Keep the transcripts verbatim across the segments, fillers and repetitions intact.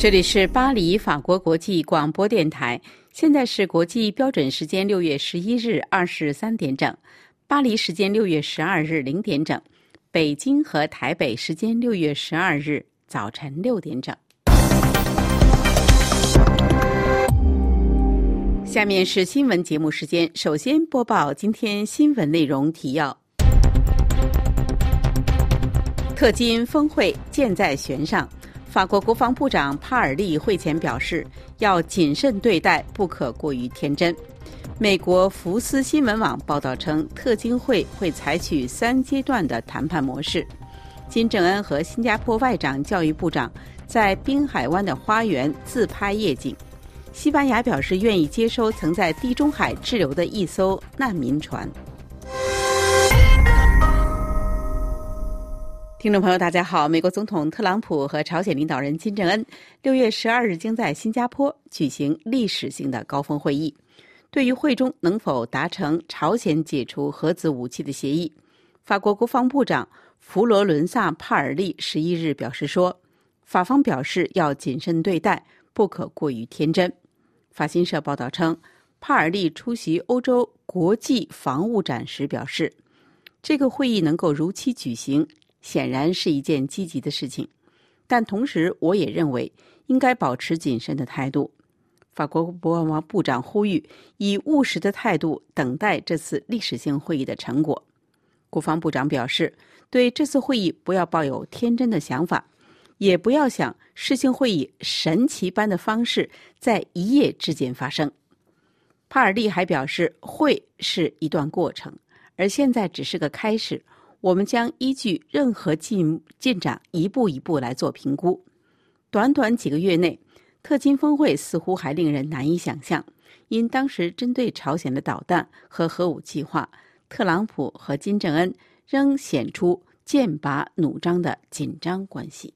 这里是巴黎法国国际广播电台，现在是国际标准时间六月十一日二十三点整，巴黎时间六月十二日零点整，北京和台北时间六月十二日早晨六点整。下面是新闻节目时间，首先播报今天新闻内容提要。特金峰会箭在弦上，法国国防部长帕尔利会前表示，要谨慎对待，不可过于天真。美国福斯新闻网报道称，特金会会采取三阶段的谈判模式。金正恩和新加坡外长、教育部长在滨海湾的花园自拍夜景。西班牙表示愿意接收曾在地中海滞留的一艘难民船。听众朋友大家好，美国总统特朗普和朝鲜领导人金正恩六月十二日将在新加坡举行历史性的高峰会议。对于会中能否达成朝鲜解除核子武器的协议，法国国防部长弗罗伦萨·帕尔利十一日表示说，法方表示要谨慎对待，不可过于天真。法新社报道称，帕尔利出席欧洲国际防务展时表示，这个会议能够如期举行显然是一件积极的事情，但同时我也认为应该保持谨慎的态度。法国国防部长呼吁以务实的态度等待这次历史性会议的成果。国防部长表示，对这次会议不要抱有天真的想法，也不要想世性会以神奇般的方式在一夜之间发生。帕尔利还表示，会是一段过程，而现在只是个开始，我们将依据任何进进展一步一步来做评估。短短几个月内，特金峰会似乎还令人难以想象，因当时针对朝鲜的导弹和核武计划，特朗普和金正恩仍显出剑拔弩张的紧张关系。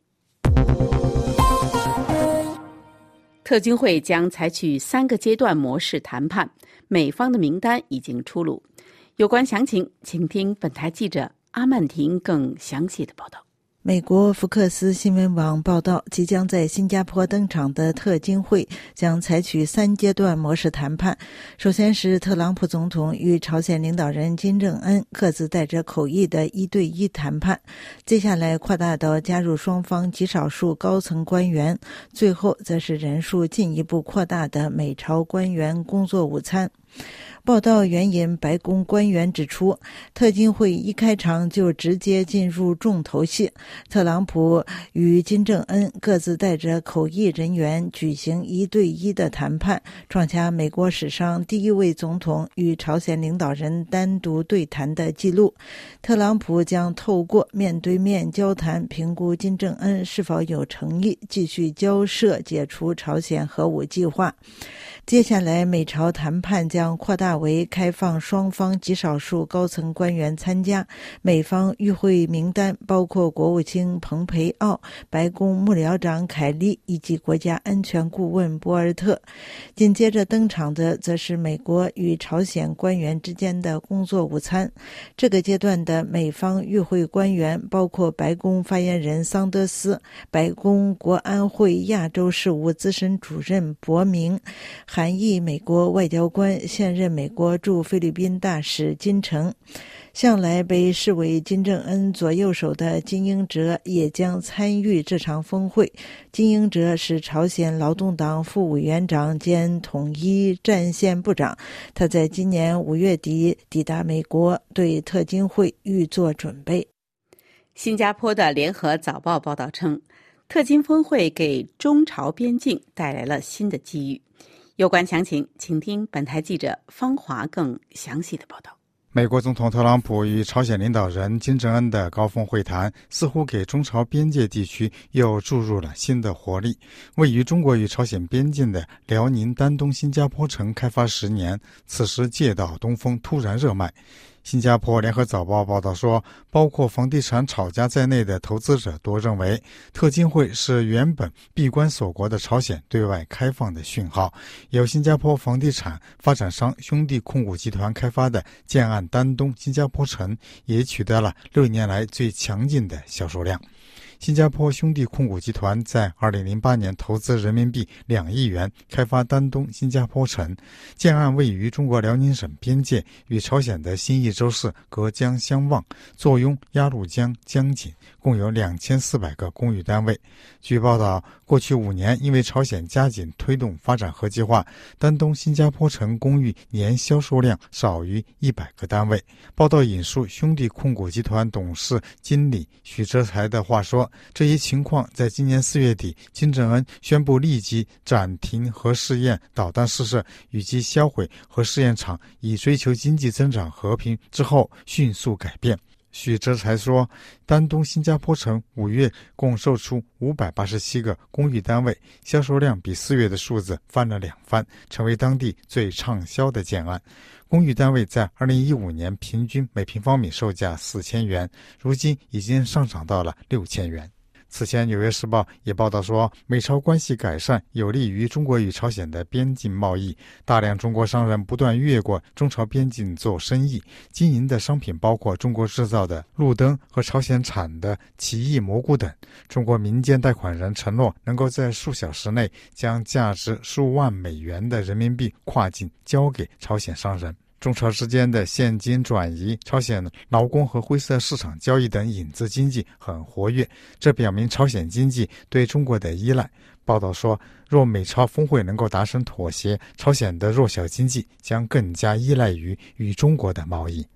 特金会将采取三个阶段模式谈判，美方的名单已经出炉。有关详情，请听本台记者阿曼婷更详细的报道。 美国福克斯新闻网报道，即将在新加坡登场的特金会将采取三阶段模式谈判。首先是特朗普总统与朝鲜领导人金正恩各自带着口译的一对一谈判，接下来扩大到加入双方极少数高层官员，最后则是人数进一步扩大的美朝官员工作午餐。报道援引白宫官员指出，特金会一开场就直接进入重头戏，特朗普与金正恩各自带着口译人员举行一对一的谈判，创下美国史上第一位总统与朝鲜领导人单独对谈的记录。特朗普将透过面对面交谈评估金正恩是否有诚意继续交涉解除朝鲜核武计划。接下来美朝谈判将扩大为开放双方极少数高层官员参加，美方与会名单包括国务卿蓬佩奥、白宫幕僚长凯利以及国家安全顾问博尔特。紧接着登场的则是美国与朝鲜官员之间的工作午餐。这个阶段的美方与会官员包括白宫发言人桑德斯、白宫国安会亚洲事务资深主任博明、韩裔美国外交官现任美国驻菲律宾大使金城。向来被视为金正恩左右手的金英哲也将参与这场峰会。金英哲是朝鲜劳动党副委员长兼统一战线部长，他在今年五月底抵达美国，对特金会预做准备。 新加坡的联合早报报道称，特金峰会给中朝边境带来了新的机遇。有关详情，请听本台记者方华更详细的报道。 美国总统特朗普与朝鲜领导人金正恩的高峰会谈，似乎给中朝边界地区又注入了新的活力。位于中国与朝鲜边境的辽宁丹东新加坡城开发十年，此时借道东风突然热卖。新加坡联合早报报道说，包括房地产炒家在内的投资者都认为，特金会是原本闭关锁国的朝鲜对外开放的讯号。由新加坡房地产发展商兄弟控股集团开发的建案丹东新加坡城也取得了六年来最强劲的销售量。 新加坡兄弟控股集团在二零零八年投资人民币两亿元开发丹东新加坡城，建案位于中国辽宁省边界，与朝鲜的新义州市隔江相望，坐拥鸭绿江江景，共有两千四百个公寓单位。据报道，过去五年因为朝鲜加紧推动发展核计划，丹东新加坡城公寓年销售量少于一百个单位。报道引述兄弟控股集团董事经理许哲才的话说，这一情况在今年四月底，金正恩宣布立即暂停核试验导弹试射以及销毁核试验场，以追求经济增长和平之后迅速改变。许哲才说，丹东新加坡城五月共售出五百八十七个公寓单位，销售量比四月的数字翻了两番，成为当地最畅销的建案。公寓单位在二零一五年平均每平方米售价四千元，如今已经上涨到了六千元。此前，《纽约时报》也报道说，美朝关系改善有利于中国与朝鲜的边境贸易。大量中国商人不断越过中朝边境做生意，经营的商品包括中国制造的路灯和朝鲜产的奇异蘑菇等。中国民间贷款人承诺能够在数小时内将价值数万美元的人民币跨境交给朝鲜商人。中朝之间的现金转移、朝鲜劳工和灰色市场交易等影子经济很活跃，这表明朝鲜经济对中国的依赖。报道说，若美朝峰会能够达成妥协，朝鲜的弱小经济将更加依赖于与中国的贸易。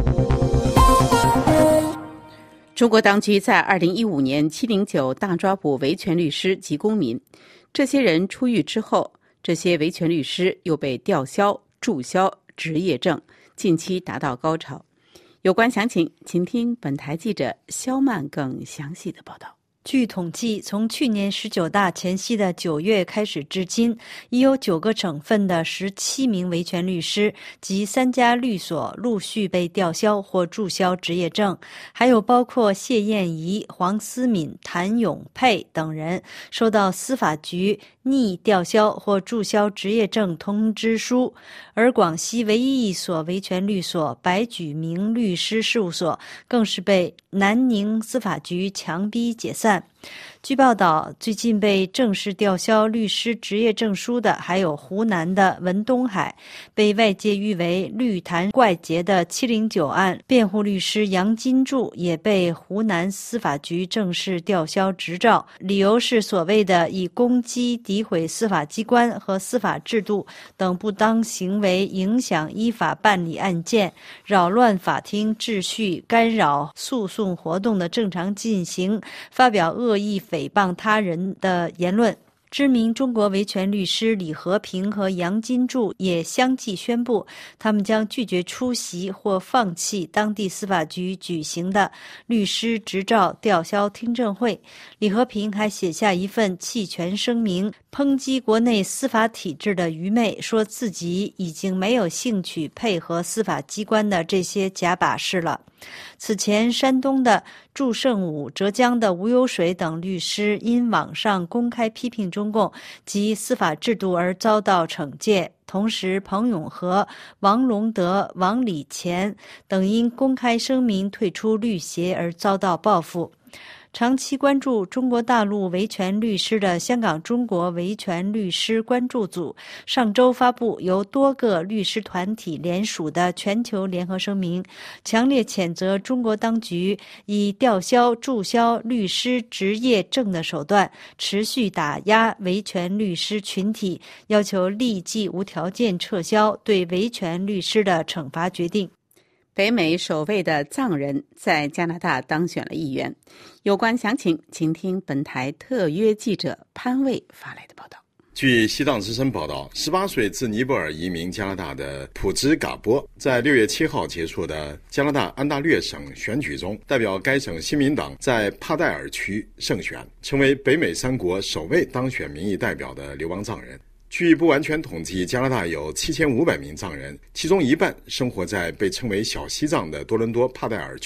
中国当局在二零一五年七零九大抓捕维权律师及公民，这些人出狱之后，这些维权律师又被吊销、注销执业证，近期达到高潮。有关详情，请听本台记者肖曼更详细的报道。 据统计，从去年十九大前夕的九月开始至今，已有九个省份的十七名维权律师及三家律所陆续被吊销或注销执业证，还有包括谢燕怡、黄思敏、谭永佩等人收到司法局拟吊销或注销执业证通知书。而广西唯一一所维权律所白举明律师事务所更是被南宁司法局强逼解散。据报道，最近被正式吊销律师执业证书的还有湖南的文东海，被外界誉为绿坛怪杰的七零九案辩护律师杨金柱也被湖南司法局正式吊销执照，理由是所谓的以攻击、诋毁司法机关和司法制度等不当行为影响依法办理案件，扰乱法庭秩序，干扰诉讼活动的正常进行，发表恶意诽谤他人的言论。知名中国维权律师李和平和杨金柱也相继宣布，他们将拒绝出席或放弃当地司法局举行的律师执照吊销听证会。李和平还写下一份弃权声明，抨击国内司法体制的愚昧，说自己已经没有兴趣配合司法机关的这些假把式了。此前，山东的祝胜武、浙江的吴有水等律师因网上公开批评中共及司法制度而遭到惩戒。同时，彭永和、王龙德、王礼乾等因公开声明退出律协而遭到报复。长期关注中国大陆维权律师的香港中国维权律师关注组上周发布由多个律师团体联署的全球联合声明，强烈谴责中国当局以吊销、注销律师执业证的手段持续打压维权律师群体，要求立即无条件撤销对维权律师的惩罚决定。 北美首位的藏人在加拿大当选了议员。有关详情，请听本台特约记者潘卫发来的报道。 据西藏之声报道，十八岁自尼泊尔移民加拿大的普兹嘎波，在六月七号结束的加拿大安大略省选举中，代表该省新民党在帕代尔区胜选，成为北美三国首位当选民意代表的流亡藏人。据不完全统计，加拿大有七千五百名藏人，其中一半生活在被称为小西藏的多伦多帕代尔区。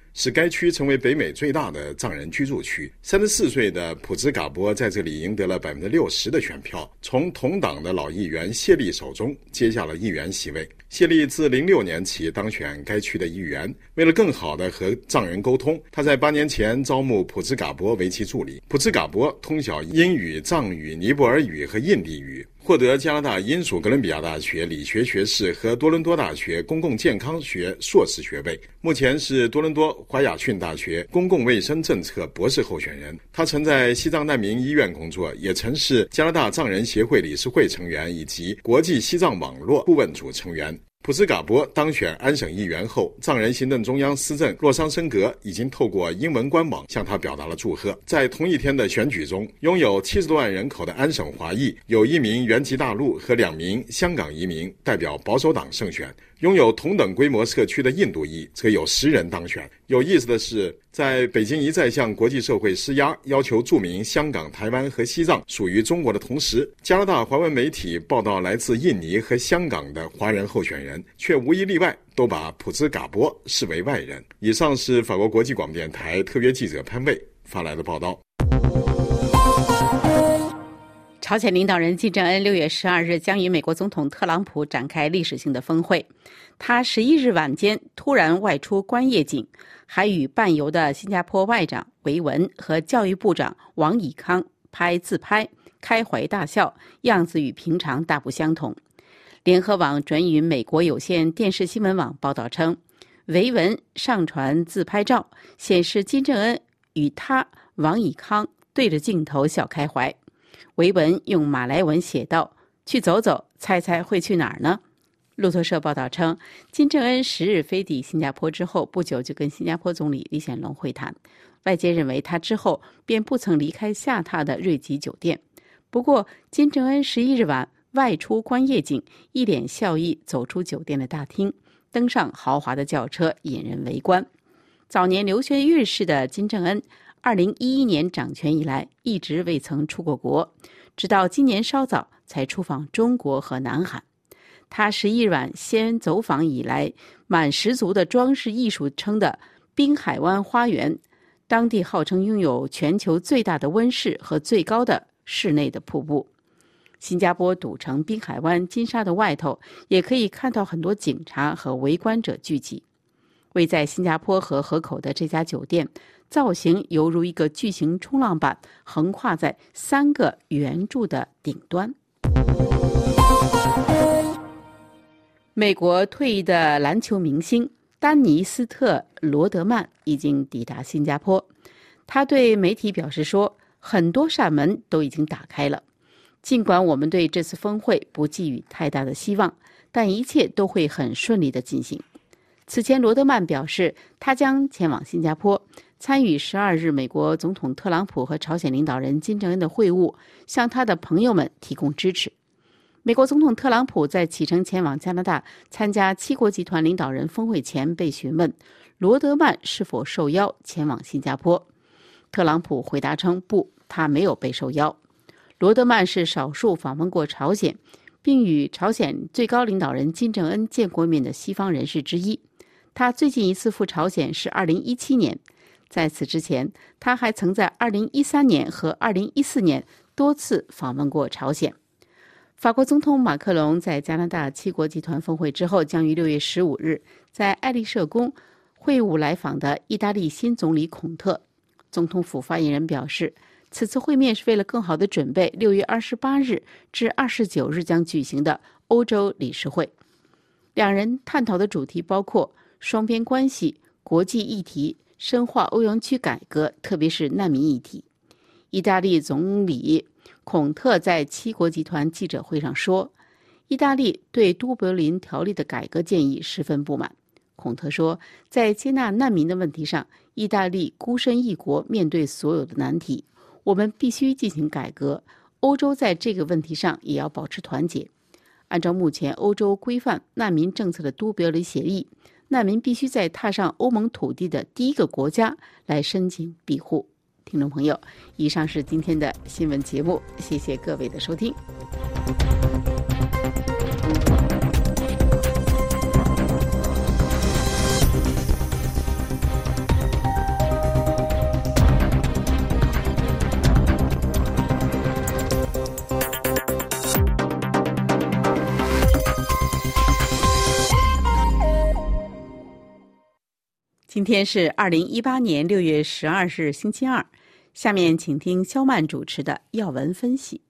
使该区成为北美最大的藏人居住区。三十四岁的普兹嘎波在这里赢得了百分之六十的选票，从同党的老议员谢利手中接下了议员席位。谢利自零六年起当选该区的议员，为了更好地和藏人沟通，他在八年前招募普兹嘎波为其助理。普兹嘎波通晓英语、藏语、尼泊尔语和印地语，获得加拿大英属哥伦比亚大学理学学士和多伦多大学公共健康学硕士学位，目前是多伦多华雅逊大学公共卫生政策博士候选人。他曾在西藏难民医院工作，也曾是加拿大藏人协会理事会成员以及国际西藏网络顾问组成员。普兹嘎波当选安省议员后，藏人行政中央司政洛桑申格已经透过英文官网向他表达了祝贺。在同一天的选举中，拥有七十多万人口的安省华裔有一名原籍大陆和两名香港移民代表保守党胜选，拥有同等规模社区的印度裔则有十人当选。有意思的是，在北京一再向国际社会施压，要求注明香港、台湾和西藏属于中国的同时，加拿大华文媒体报道来自印尼和香港的华人候选人，却无一例外都把普兹嘎波视为外人。以上是法国国际广播电台特约记者潘卫发来的报道。 朝鲜领导人金正恩六月十二日将与美国总统特朗普展开历史性的峰会。他十一日晚间突然外出观夜景，还与伴游的新加坡外长维文和教育部长王以康拍自拍，开怀大笑，样子与平常大不相同。联合网转引美国有线电视新闻网报道称，维文上传自拍照，显示金正恩与他王以康对着镜头笑开怀。维文用马来文写道：“去走走，猜猜会去哪儿呢？”路透社报道称，金正恩十日飞抵新加坡之后，不久就跟新加坡总理李显龙会谈。外界认为他之后便不曾离开下榻的瑞吉酒店。不过，金正恩十一日晚外出观夜景，一脸笑意走出酒店的大厅，登上豪华的轿车，引人围观。早年留学瑞士的金正恩，二零一一年掌权以来一直未曾出过国，直到今年稍早才出访中国和南韩。他十一日晚先走访以来满十足的装饰艺术称的滨海湾花园，当地号称拥有全球最大的温室和最高的室内的瀑布。新加坡赌城滨海湾金沙的外头也可以看到很多警察和围观者聚集。位在新加坡河河口的这家酒店，造型犹如一个巨型冲浪板，横跨在三个圆柱的顶端。美国退役的篮球明星丹尼斯特·罗德曼已经抵达新加坡。他对媒体表示说，很多扇门都已经打开了。尽管我们对这次峰会不寄予太大的希望，但一切都会很顺利地进行。此前，罗德曼表示，他将前往新加坡，参与十二日美国总统特朗普和朝鲜领导人金正恩的会晤，向他的朋友们提供支持。美国总统特朗普在启程前往加拿大参加七国集团领导人峰会前被询问，罗德曼是否受邀前往新加坡。特朗普回答称，不，他没有被受邀。罗德曼是少数访问过朝鲜，并与朝鲜最高领导人金正恩见过面的西方人士之一。他最近一次赴朝鲜是二零一七年，在此之前，他还曾在二零一三年和二零一四年多次访问过朝鲜。法国总统马克龙在加拿大七国集团峰会之后，将于六月十五日在爱丽舍宫会晤来访的意大利新总理孔特。总统府发言人表示，此次会面是为了更好地准备六月二十八日至二十九日将举行的欧洲理事会。两人探讨的主题包括双边关系、国际议题、深化欧元区改革，特别是难民议题。意大利总理孔特在七国集团记者会上说，意大利对都柏林条例的改革建议十分不满。孔特说，在接纳难民的问题上，意大利孤身一国面对所有的难题，我们必须进行改革。欧洲在这个问题上也要保持团结。按照目前欧洲规范难民政策的都柏林协议，难民必须在踏上欧盟土地的第一个国家来申请庇护。听众朋友，以上是今天的新闻节目，谢谢各位的收听。 今天是二零一八年六月十二日，星期二。下面请听肖曼主持的要闻分析。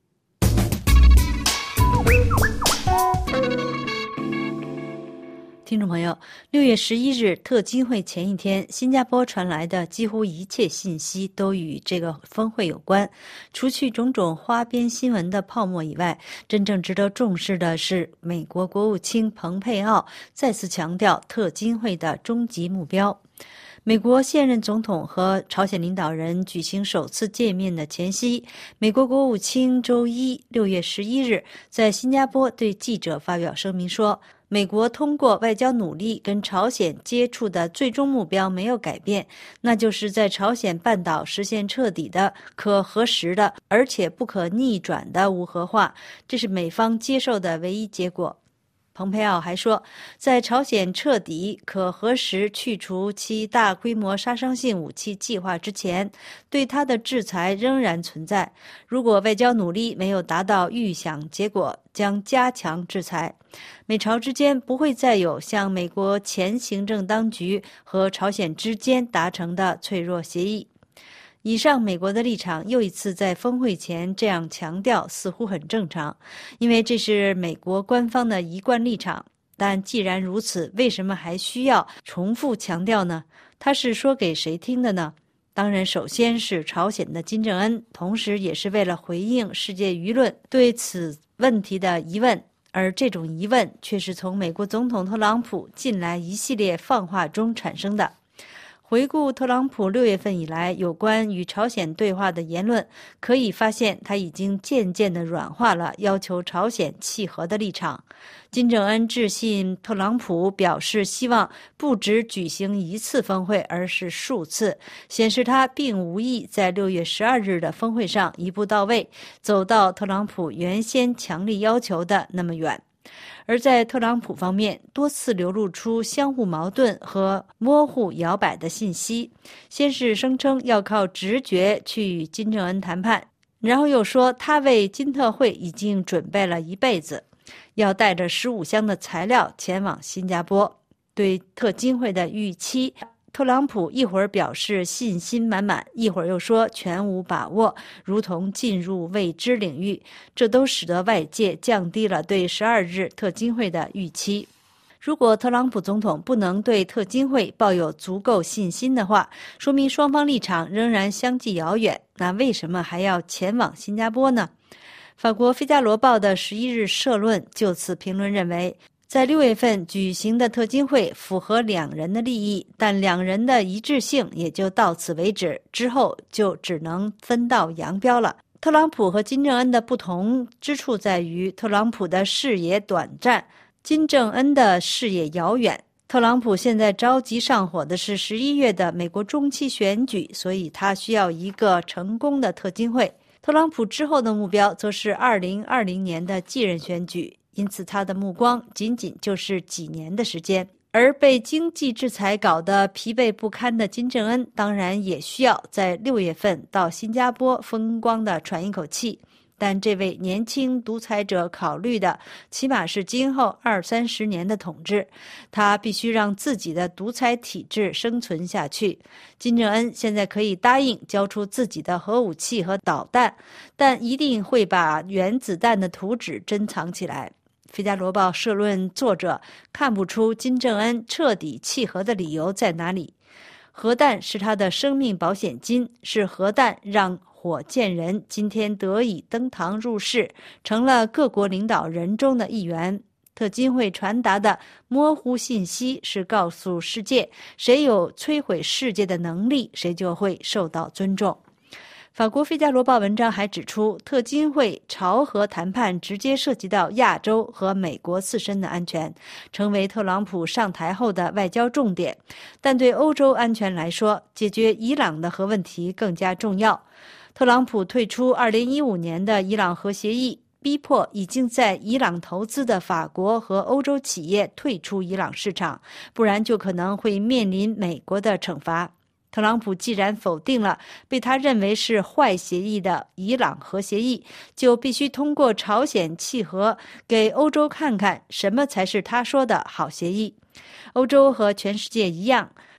听众朋友，六月十一日特金会前一天，新加坡传来的几乎一切信息都与这个峰会有关。除去种种花边新闻的泡沫以外，真正值得重视的是美国国务卿蓬佩奥再次强调特金会的终极目标。美国现任总统和朝鲜领导人举行首次见面的前夕，美国国务卿周一六月十一日在新加坡对记者发表声明说，美国通过外交努力跟朝鲜接触的最终目标没有改变，那就是在朝鲜半岛实现彻底的、可核实的，而且不可逆转的无核化，这是美方接受的唯一结果。蓬佩奥还说，在朝鲜彻底、可核实去除其大规模杀伤性武器计划之前，对他的制裁仍然存在。如果外交努力没有达到预想结果，将加强制裁。美朝之间不会再有像美国前行政当局和朝鲜之间达成的脆弱协议。以上美国的立场又一次在峰会前这样强调，似乎很正常，因为这是美国官方的一贯立场。但既然如此，为什么还需要重复强调呢？他是说给谁听的呢？当然，首先是朝鲜的金正恩，同时也是为了回应世界舆论对此问题的疑问，而这种疑问却是从美国总统特朗普近来一系列放话中产生的。回顾特朗普六月份以来有关与朝鲜对话的言论，可以发现他已经渐渐地软化了要求朝鲜契合的立场。金正恩致信特朗普，表示希望不只举行一次峰会，而是数次，显示他并无意在六月十二日的峰会上一步到位，走到特朗普原先强力要求的那么远。而在特朗普方面，多次流露出相互矛盾和模糊摇摆的信息。先是声称要靠直觉去与金正恩谈判，然后又说他为金特会已经准备了一辈子，要带着十五箱的材料前往新加坡。对特金会的预期，特朗普一会儿表示信心满满，一会儿又说全无把握，如同进入未知领域，这都使得外界降低了对十二日特金会的预期。如果特朗普总统不能对特金会抱有足够信心的话，说明双方立场仍然相距遥远，那为什么还要前往新加坡呢？法国《费加罗报》的十一日社论就此评论认为，在六月份举行的特金会符合两人的利益，但两人的一致性也就到此为止，之后就只能分道扬镳了。特朗普和金正恩的不同之处在于，特朗普的视野短暂，金正恩的视野遥远。特朗普现在着急上火的是十一月的美国中期选举，所以他需要一个成功的特金会。特朗普之后的目标则是二零二零年的继任选举，因此他的目光仅仅就是几年的时间。而被经济制裁搞得疲惫不堪的金正恩，当然也需要在六月份到新加坡风光地喘一口气。但这位年轻独裁者考虑的起码是今后二三十年的统治，他必须让自己的独裁体制生存下去。金正恩现在可以答应交出自己的核武器和导弹，但一定会把原子弹的图纸珍藏起来。《费加罗报》社论作者看不出金正恩彻底契合的理由在哪里。核弹是他的生命保险金，是核弹让火箭人今天得以登堂入室，成了各国领导人中的一员。特金会传达的模糊信息是告诉世界，谁有摧毁世界的能力，谁就会受到尊重。法国《费加罗报》文章还指出，特金会朝核谈判直接涉及到亚洲和美国自身的安全，成为特朗普上台后的外交重点。但对欧洲安全来说，解决伊朗的核问题更加重要。特朗普退出二零一五年的伊朗核协议，逼迫已经在伊朗投资的法国和欧洲企业退出伊朗市场，不然就可能会面临美国的惩罚。特朗普既然否定了被他认为是坏协议的伊朗核协议，就必须通过朝鲜契合给欧洲看看什么才是他说的好协议。欧洲和全世界一样，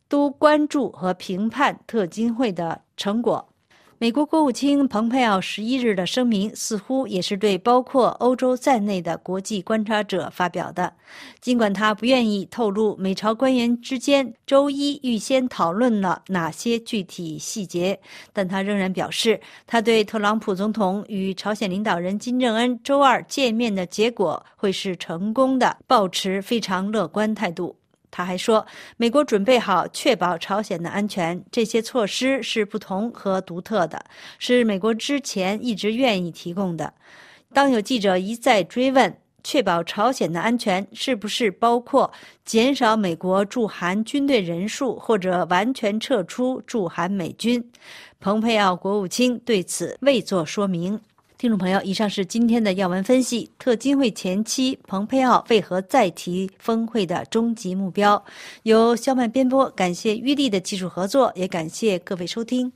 都关注和评判特金会的成果。美国国务卿蓬佩奥十一日的声明似乎也是对包括欧洲在内的国际观察者发表的，尽管他不愿意透露美朝官员之间周一预先讨论了哪些具体细节，但他仍然表示，他对特朗普总统与朝鲜领导人金正恩周二见面的结果会是成功的，抱持非常乐观态度。他还说，美国准备好确保朝鲜的安全，这些措施是不同和独特的，是美国之前一直愿意提供的。当有记者一再追问确保朝鲜的安全是不是包括减少美国驻韩军队人数或者完全撤出驻韩美军，蓬佩奥国务卿对此未作说明。听众朋友，以上是今天的要闻分析。特金会前期，蓬佩奥为何再提峰会的终极目标？由肖曼编播，感谢于丽的技术合作，也感谢各位收听。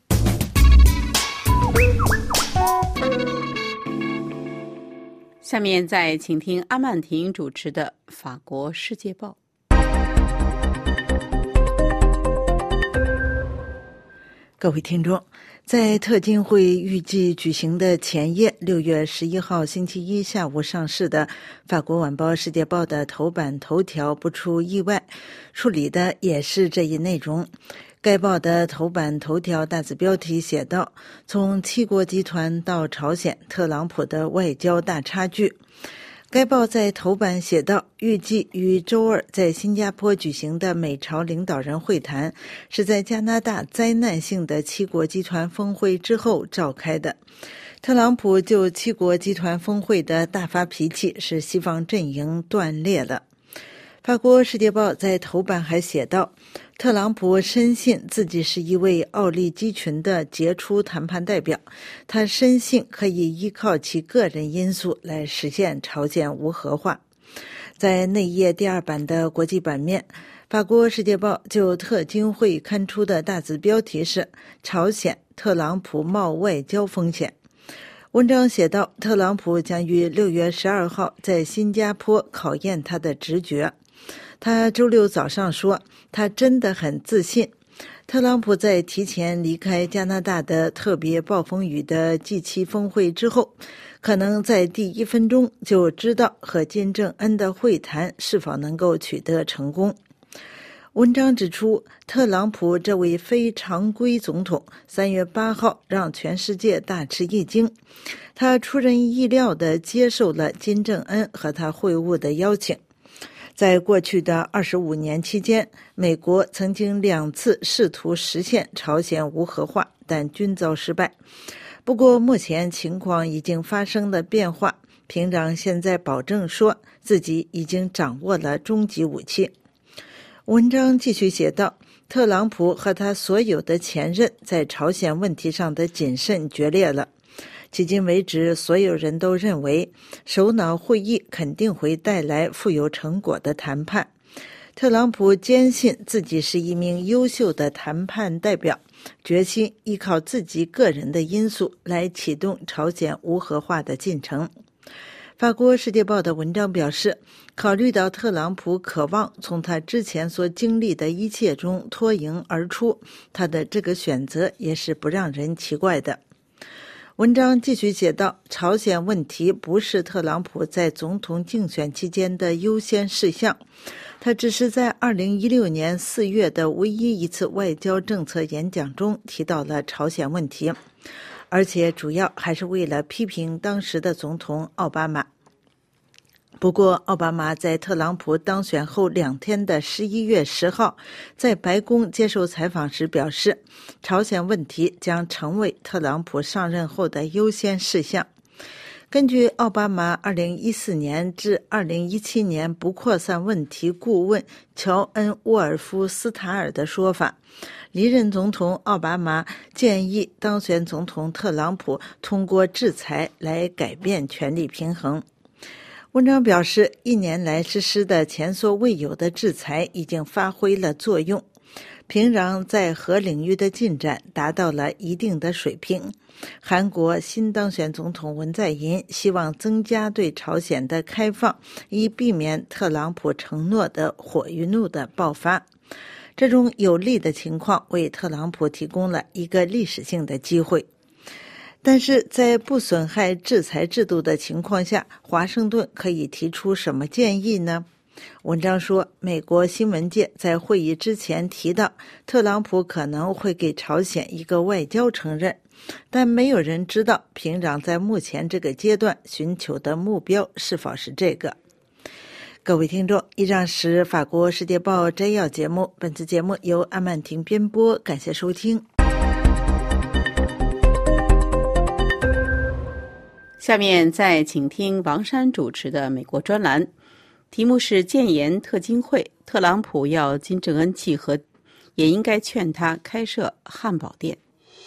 下面再请听阿曼婷主持的《法国世界报》。 各位听众，在特金会预计举行的前夜，六月十一号星期一下午上市的法国晚报《世界报》的头版头条不出意外，处理的也是这一内容。该报的头版头条大字标题写道：从七国集团到朝鲜，特朗普的外交大差距。该报在头版写道，预计于周二在新加坡举行的美朝领导人会谈是在加拿大灾难性的七国集团峰会之后召开的。特朗普就七国集团峰会的大发脾气，使西方阵营断裂了。法国世界报在头版还写道，特朗普深信自己是一位奥利基群的杰出谈判代表，他深信可以依靠其个人因素来实现朝鲜无核化。在内页第二版的国际版面，法国世界报就特金会刊出的大字标题是朝鲜特朗普冒外交风险。文章写道，特朗普将于六月十二号在新加坡考验他的直觉。他周六早上说，他真的很自信。特朗普在提前离开加拿大的特别暴风雨的 G 七 峰会之后，可能在第一分钟就知道和金正恩的会谈是否能够取得成功。文章指出，特朗普这位非常规总统三月八号让全世界大吃一惊，他出人意料地接受了金正恩和他会晤的邀请。在过去的二十五年期间，美国曾经两次试图实现朝鲜无核化，但均遭失败。不过目前情况已经发生了变化，平壤现在保证说自己已经掌握了终极武器。文章继续写道，特朗普和他所有的前任在朝鲜问题上的谨慎决裂了。迄今为止，所有人都认为首脑会议肯定会带来富有成果的谈判。特朗普坚信自己是一名优秀的谈判代表，决心依靠自己个人的因素来启动朝鲜无核化的进程。法国世界报的文章表示，考虑到特朗普渴望从他之前所经历的一切中脱颖而出，他的这个选择也是不让人奇怪的。文章继续写道，朝鲜问题不是特朗普在总统竞选期间的优先事项，他只是在二零一六年四月的唯一一次外交政策演讲中提到了朝鲜问题，而且主要还是为了批评当时的总统奥巴马。不过，奥巴马在特朗普当选后两天的十一月十号，在白宫接受采访时表示，朝鲜问题将成为特朗普上任后的优先事项。根据奥巴马二零一四年至二零一七年不扩散问题顾问乔恩·沃尔夫斯塔尔的说法，离任总统奥巴马建议当选总统特朗普通过制裁来改变权力平衡。文章表示，一年来实施的前所未有的制裁已经发挥了作用，平壤在核领域的进展达到了一定的水平。韩国新当选总统文在寅希望增加对朝鲜的开放，以避免特朗普承诺的火与怒的爆发。 这种有利的情况为特朗普提供了一个历史性的机会。但是在不损害制裁制度的情况下，华盛顿可以提出什么建议呢？文章说，美国新闻界在会议之前提到，特朗普可能会给朝鲜一个外交承认，但没有人知道平壤在目前这个阶段寻求的目标是否是这个。各位听众，以上是法国世界报摘要节目，本次节目由安曼婷编播，感谢收听。 下面再请听王珊主持的美国专栏，题目是建言特金会，特朗普要金正恩契合，也应该劝他开设汉堡店。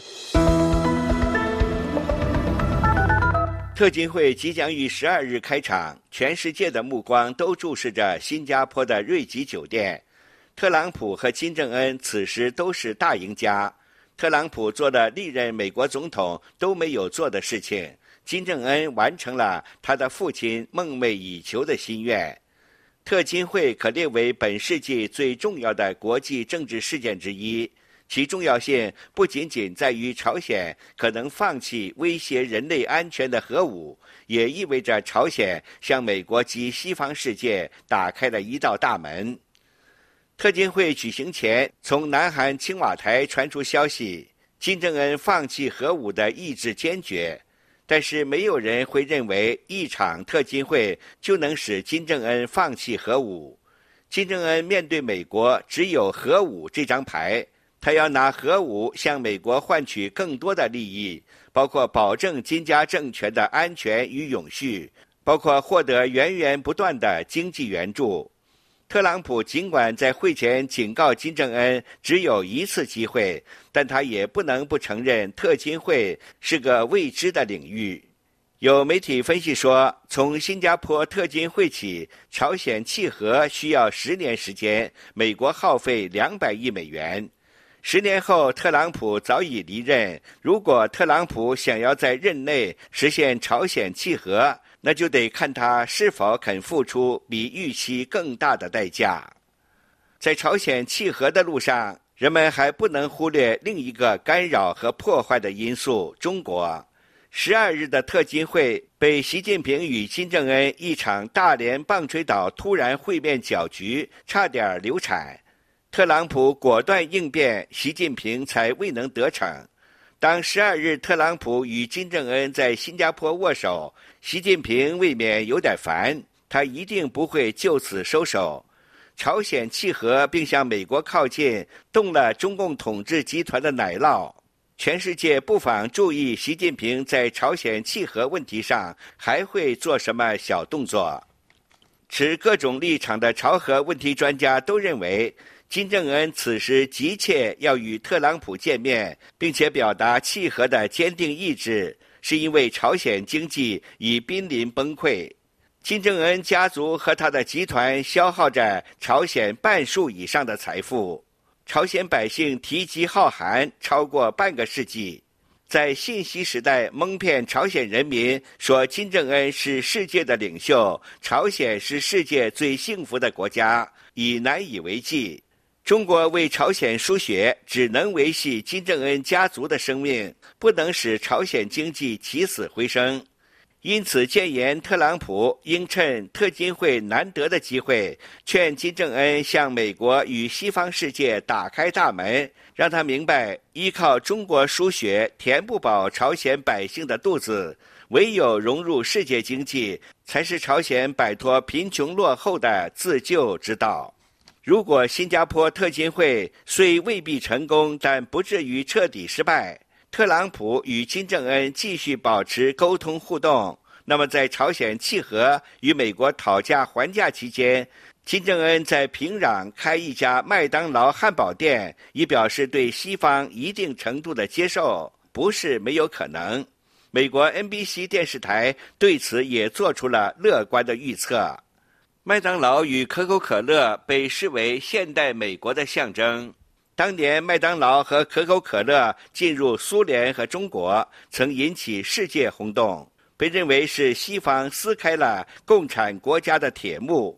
特金会即将于十二日开场，全世界的目光都注视着新加坡的瑞吉酒店。特朗普和金正恩此时都是大赢家，特朗普做了历任美国总统都没有做的事情，金正恩完成了他的父亲梦寐以求的心愿。特金会可列为本世纪最重要的国际政治事件之一，其重要性不仅仅在于朝鲜可能放弃威胁人类安全的核武，也意味着朝鲜向美国及西方世界打开了一道大门。特金会举行前，从南韩青瓦台传出消息，金正恩放弃核武的意志坚决，但是没有人会认为一场特金会就能使金正恩放弃核武。金正恩面对美国只有核武这张牌，他要拿核武向美国换取更多的利益，包括保证金家政权的安全与永续，包括获得源源不断的经济援助。特朗普尽管在会前警告金正恩只有一次机会，但他也不能不承认特金会是个未知的领域。有媒体分析说，从新加坡特金会起，朝鲜契合需要十年时间，美国耗费两百亿美元。十年后，特朗普早已离任，如果特朗普想要在任内实现朝鲜契合，那就得看他是否肯付出比预期更大的代价。在朝鲜契合的路上，人们还不能忽略另一个干扰和破坏的因素——中国。十二日的特金会被习近平与金正恩一场大连棒槌岛突然会面搅局，差点流产。特朗普果断应变，习近平才未能得逞。当十二日特朗普与金正恩在新加坡握手，习近平未免有点烦，他一定不会就此收手。朝鲜契合并向美国靠近，动了中共统治集团的奶酪。全世界不妨注意习近平在朝鲜契合问题上还会做什么小动作。持各种立场的朝核问题专家都认为，金正恩此时急切要与特朗普见面，并且表达契合的坚定意志，是因为朝鲜经济已濒临崩溃。金正恩家族和他的集团消耗着朝鲜半数以上的财富，朝鲜百姓提及浩瀚超过半个世纪。在信息时代蒙骗朝鲜人民说金正恩是世界的领袖，朝鲜是世界最幸福的国家，已难以为继。中国为朝鲜输血，只能维系金正恩家族的生命，不能使朝鲜经济起死回生。因此建言特朗普应趁特金会难得的机会，劝金正恩向美国与西方世界打开大门，让他明白依靠中国输血填不饱朝鲜百姓的肚子，唯有融入世界经济，才是朝鲜摆脱贫穷落后的自救之道。如果新加坡特金会虽未必成功，但不至于彻底失败，特朗普与金正恩继续保持沟通互动，那么在朝鲜契合与美国讨价还价期间，金正恩在平壤开一家麦当劳汉堡店，以表示对西方一定程度的接受，不是没有可能。美国 N B C 电视台对此也做出了乐观的预测。麦当劳与可口可乐被视为现代美国的象征。当年麦当劳和可口可乐进入苏联和中国，曾引起世界轰动，被认为是西方撕开了共产国家的铁幕。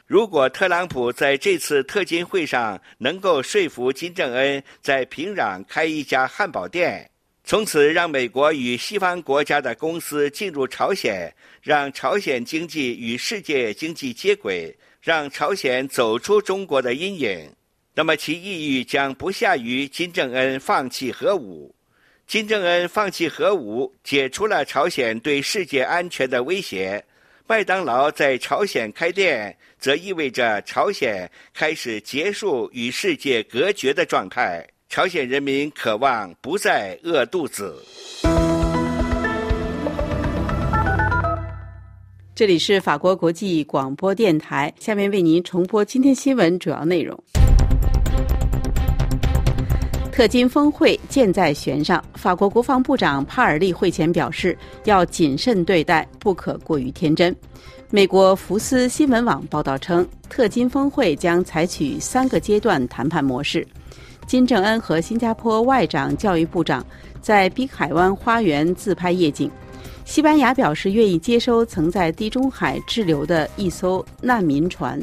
如果特朗普在这次特金会上能够说服金正恩在平壤开一家汉堡店，从此让美国与西方国家的公司进入朝鲜，让朝鲜经济与世界经济接轨，让朝鲜走出中国的阴影，那么其意义将不下于金正恩放弃核武。金正恩放弃核武，解除了朝鲜对世界安全的威胁。麦当劳在朝鲜开店，则意味着朝鲜开始结束与世界隔绝的状态。朝鲜人民渴望不再饿肚子。 这里是法国国际广播电台，下面为您重播今天新闻主要内容。特金峰会箭在弦上，法国国防部长帕尔利会前表示，要谨慎对待，不可过于天真。美国福斯新闻网报道称，特金峰会将采取三个阶段谈判模式。金正恩和新加坡外长、教育部长在滨海湾花园自拍夜景。西班牙表示愿意接收曾在地中海滞留的一艘难民船。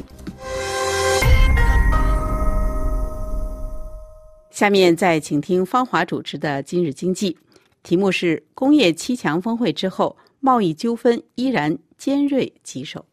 下面再请听方华主持的今日经济，题目是工业七强峰会之后，贸易纠纷依然尖锐棘手。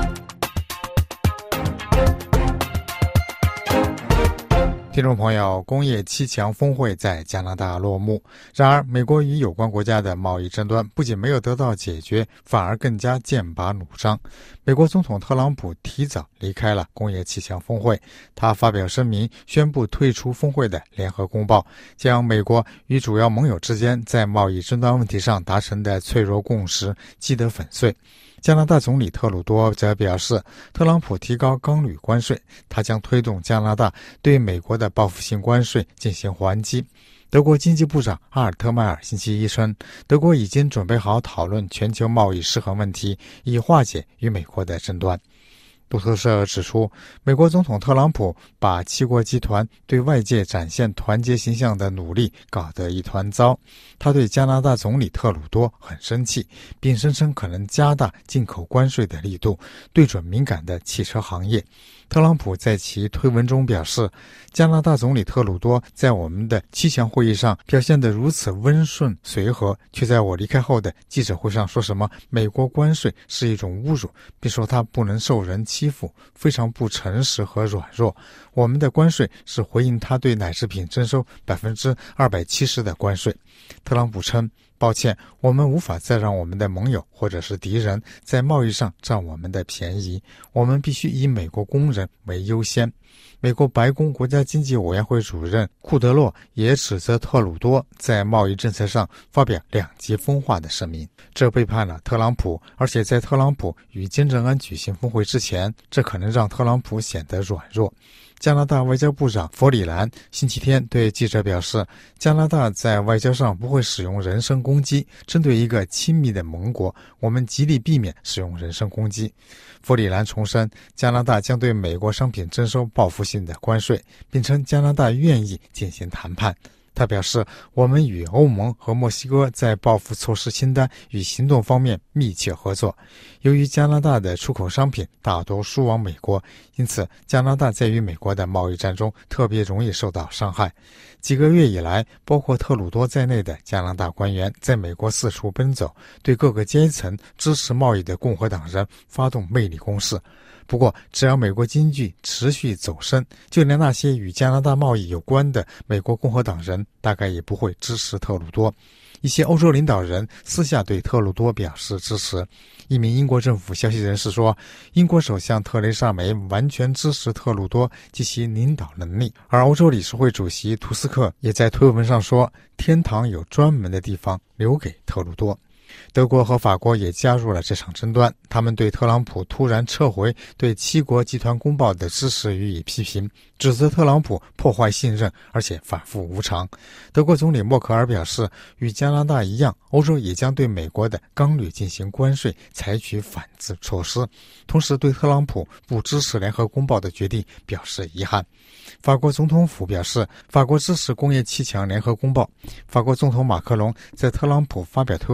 听众朋友，工业七强峰会在加拿大落幕。然而，美国与有关国家的贸易争端不仅没有得到解决，反而更加剑拔弩张。美国总统特朗普提早离开了工业七强峰会，他发表声明，宣布退出峰会的联合公报，将美国与主要盟友之间在贸易争端问题上达成的脆弱共识击得粉碎。加拿大总理特鲁多则表示，特朗普提高钢铝关税，他将推动加拿大对美国的报复性关税进行还击。德国经济部长阿尔特迈尔星期一称，德国已经准备好讨论全球贸易失衡问题，以化解与美国的争端。路透社指出，美国总统特朗普把七国集团对外界展现团结形象的努力搞得一团糟。他对加拿大总理特鲁多很生气，并声称可能加大进口关税的力度，对准敏感的汽车行业。特朗普在其推文中表示，加拿大总理特鲁多在我们的七强会议上表现得如此温顺随和，却在我离开后的记者会上说什么美国关税是一种侮辱，并说他不能受人欺负，非常不诚实和软弱。我们的关税是回应他对奶制品征收 百分之二百七十 的关税。特朗普称，抱歉，我们无法再让我们的盟友或者是敌人在贸易上占我们的便宜，我们必须以美国工人为优先。美国白宫国家经济委员会主任库德洛也指责特鲁多在贸易政策上发表两极分化的声明，这背叛了特朗普，而且在特朗普与金正恩举行峰会之前，这可能让特朗普显得软弱。加拿大外交部长弗里兰星期天对记者表示，加拿大在外交上不会使用人身攻击，针对一个亲密的盟国，我们极力避免使用人身攻击。弗里兰重申，加拿大将对美国商品征收报复性的关税，并称加拿大愿意进行谈判。他表示，我们与欧盟和墨西哥在报复措施清单与行动方面密切合作。由于加拿大的出口商品大多输往美国，因此加拿大在与美国的贸易战中特别容易受到伤害。几个月以来，包括特鲁多在内的加拿大官员在美国四处奔走，对各个阶层支持贸易的共和党人发动魅力攻势。不过，只要美国经济持续走升，就连那些与加拿大贸易有关的美国共和党人大概也不会支持特鲁多。一些欧洲领导人私下对特鲁多表示支持。一名英国政府消息人士说，英国首相特蕾莎梅完全支持特鲁多及其领导能力，而欧洲理事会主席图斯克也在推文上说，天堂有专门的地方留给特鲁多。德国和法国也加入了这场争端，他们对特朗普突然撤回对七国集团公报的支持予以批评，指责特朗普破坏信任，而且反复无常。德国总理默克尔表示，与加拿大一样，欧洲也将对美国的钢铝进行关税采取反制措施，同时对特朗普不支持联合公报的决定表示遗憾。法国总统府表示，法国支持工业七强联合公报。法国总统马克龙在特朗普发表推文之前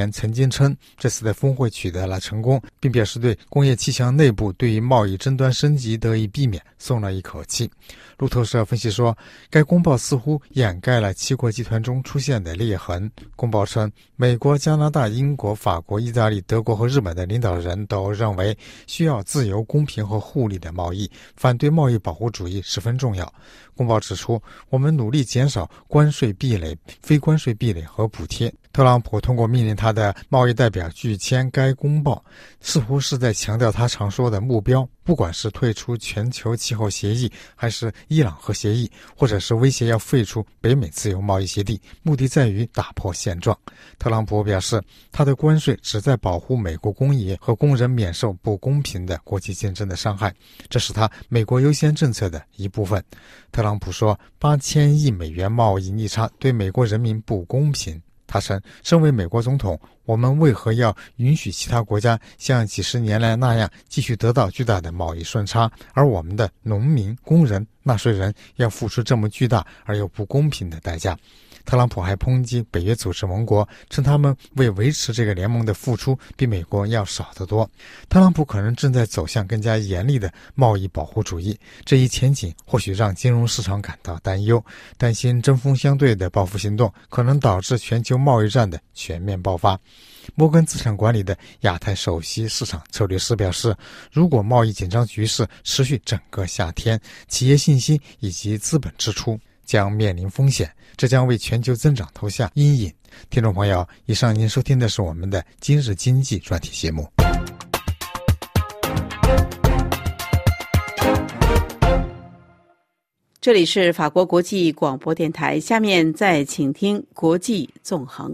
前曾经称这次的峰会取得了成功，并表示对工业气象内部对于贸易争端升级得以避免松了一口气。路透社分析说，该公报似乎掩盖了七国集团中出现的裂痕。公报称，美国、加拿大、英国、法国、意大利、德国和日本的领导人都认为需要自由、公平和互利的贸易，反对贸易保护主义十分重要。公报指出，我们努力减少关税壁垒、非关税壁垒和补贴。特朗普通过命令他的贸易代表拒签该公报，似乎是在强调他常说的目标，不管是退出全球气候协议，还是伊朗核协议，或者是威胁要废除北美自由贸易协定，目的在于打破现状。特朗普表示，他的关税旨在保护美国工业和工人免受不公平的国际竞争的伤害，这是他美国优先政策的一部分。特朗普说，八千亿美元贸易逆差对美国人民不公平。他称，身为美国总统，我们为何要允许其他国家像几十年来那样继续得到巨大的贸易顺差，而我们的农民、工人、纳税人要付出这么巨大而又不公平的代价？特朗普还抨击北约组织盟国，称他们为维持这个联盟的付出比美国要少得多。特朗普可能正在走向更加严厉的贸易保护主义，这一前景或许让金融市场感到担忧，担心针锋相对的报复行动可能导致全球贸易战的全面爆发。摩根资产管理的亚太首席市场策略师表示，如果贸易紧张局势持续整个夏天，企业信心以及资本支出将面临风险，这将为全球增长投下阴影。听众朋友，以上您收听的是我们的今日经济专题节目。 这里是法国国际广播电台，下面再请听国际纵横。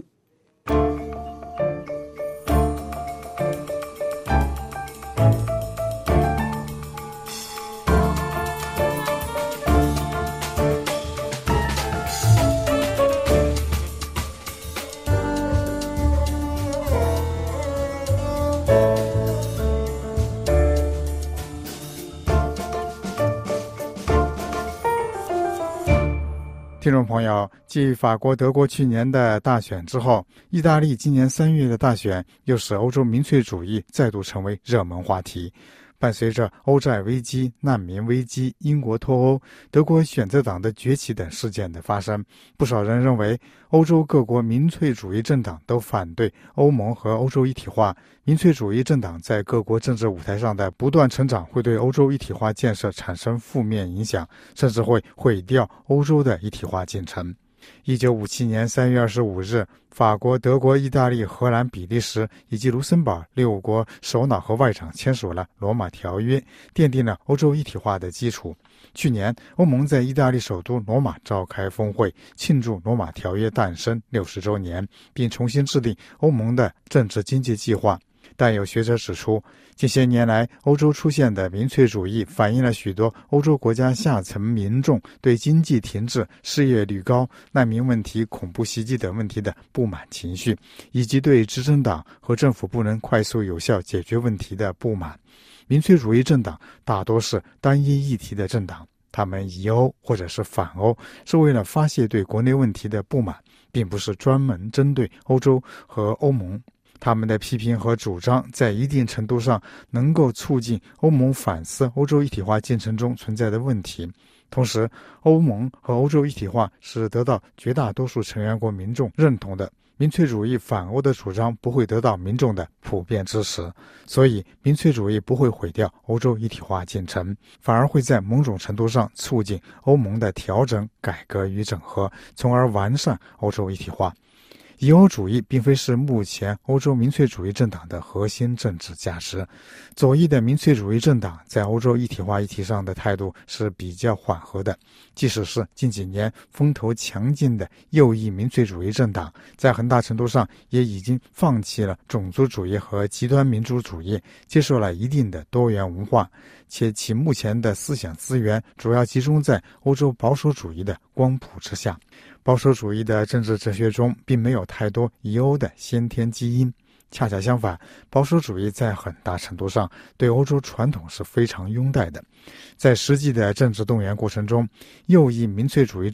听众朋友，继法国、德国去年的大选之后，意大利今年三月的大选又使欧洲民粹主义再度成为热门话题。伴随着欧债危机、难民危机、英国脱欧、德国选择党的崛起等事件的发生，不少人认为欧洲各国民粹主义政党都反对欧盟和欧洲一体化，民粹主义政党在各国政治舞台上的不断成长会对欧洲一体化建设产生负面影响，甚至会毁掉欧洲的一体化进程。一九五七年三月二十五日，法国、德国、意大利、荷兰、比利时以及卢森堡六国首脑和外长签署了罗马条约，奠定了欧洲一体化的基础。去年，欧盟在意大利首都罗马召开峰会，庆祝罗马条约诞生六十周年，并重新制定欧盟的政治经济计划。但有学者指出，近些年来欧洲出现的民粹主义反映了许多欧洲国家下层民众对经济停滞、失业率高、难民问题、恐怖袭击等问题的不满情绪，以及对执政党和政府不能快速有效解决问题的不满。民粹主义政党大多是单一议题的政党，他们疑欧或者是反欧，是为了发泄对国内问题的不满，并不是专门针对欧洲和欧盟。他们的批评和主张在一定程度上能够促进欧盟反思欧洲一体化进程中存在的问题。同时，欧盟和欧洲一体化是得到绝大多数成员国民众认同的，民粹主义反欧的主张不会得到民众的普遍支持，所以民粹主义不会毁掉欧洲一体化进程，反而会在某种程度上促进欧盟的调整、改革与整合，从而完善欧洲一体化。以欧主义并非是目前欧洲民粹主义政党的核心政治价值。左翼的民粹主义政党在欧洲一体化议题上的态度是比较缓和的，即使是近几年风头强劲的右翼民粹主义政党，在很大程度上也已经放弃了种族主义和极端民主主义，接受了一定的多元文化，且其目前的思想资源主要集中在欧洲保守主义的光谱之下。保守主义的政治哲学中并没有太多疑欧的先天基因，恰恰相反，保守主义在很大程度上对欧洲传统是非常拥戴的。在实际的政治动员过程中，右翼民粹主义政党